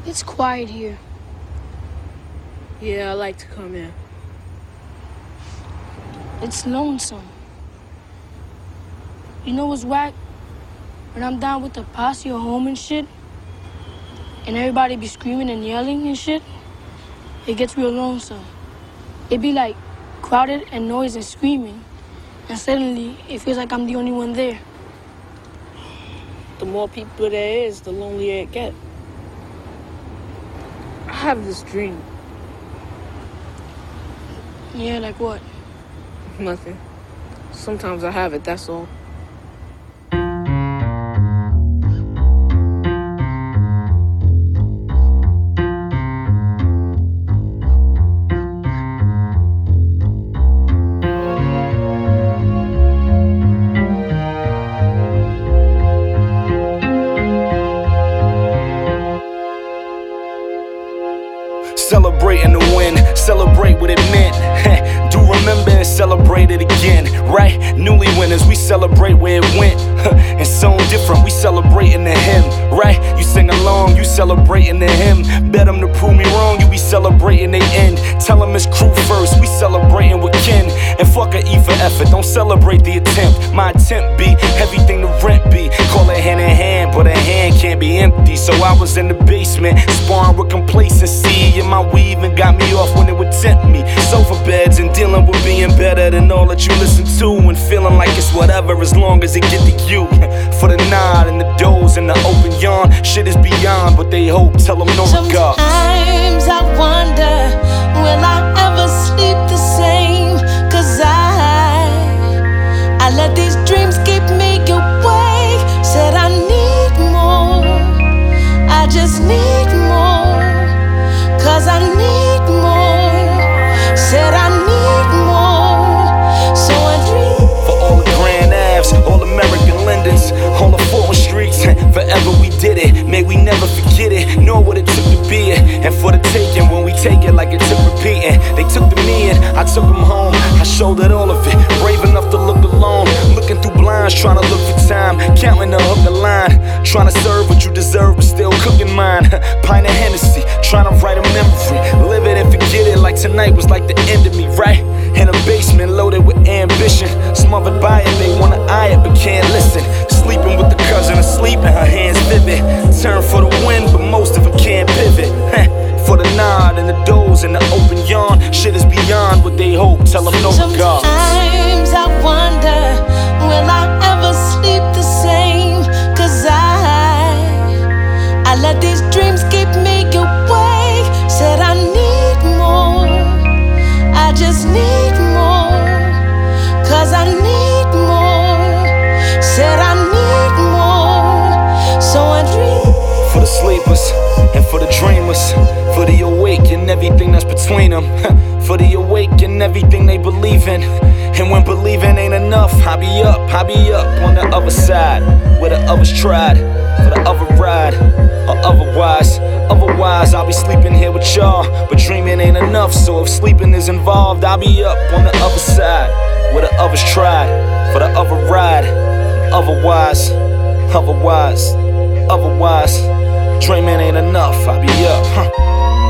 It's quiet here. Yeah, I like to come in. It's lonesome. You know what's whack? When I'm down with the posse or home and shit, and everybody be screaming and yelling and shit, it gets real lonesome. It be like crowded and noise and screaming, and suddenly it feels like I'm the only one there. The more people there is, the lonelier it gets. I have this dream. Yeah, like what? Nothing. Sometimes I have it, that's all. Celebrating the win, celebrate what it meant. Do remember and celebrate it again, right? Newly winners, we celebrate where it went. And so different, we celebrating the hymn, right? You sing along, you celebrating the hymn. Bet them to prove me wrong, you be celebrating the end. Tell them it's crew first, we celebrating with kin. And fuck a E for effort, don't celebrate the attempt. My attempt be everything the rent be. Call it hand in hand, but a hand can't be empty. So I was in the basement, sparring with complacency. And my weed even got me off when it would tempt me. Sofa beds and dealing with being better than all that you listen to. And feeling like it's whatever as long as it get to you. For the nod and the doze and the open yawn. Shit is beyond, but they hope, tell them no regard. Sometimes I wonder, will I ever sleep the same? Cause I let these dreams keep me awake. Said I need more, I just need more. Cause I need more, said I need more. So I dream. For all the Grand Aves, all American Lindens, all the Fulton Streets, forever we did it. May we never forget it, nor what it took to be it. And for the taking, when we take it like it took repeating. They took the me in, I took them home. I shouldered all of it, brave enough to look alone. Looking through blinds, trying to look for time. Counting the hook of line. Trying to serve what you deserve, but still cooking mine. Pint of Hennessy, trying to write a memory. Live it and forget it like tonight was like the end of me, right? In a basement loaded with ambition. Smothered by it, they wanna eye it but can't listen. Sleeping with the cousin asleep and her hands vivid. Turn for the win, but most of them can't pivot. For the nod and the doze and the open yawn. Shit is beyond what they hope, tell them no regard. Sometimes I wonder, will I ever sleep the same? Cause I let these dreams keep me awake. Said I need more, I just need more. Cause I need more, said I need more. So I dream. For the sleepers and for the dreamers, for the awake and everything that's between them. For the awake and everything they believe in. And when believing ain't enough, I be up on the other side, where the others tried, for the other ride, or otherwise I'll be sleeping here with y'all. But dreaming ain't enough, so if sleeping is involved, I'll be up on the other side, where the others tried, for the other ride, otherwise, dreaming ain't enough, I'll be up,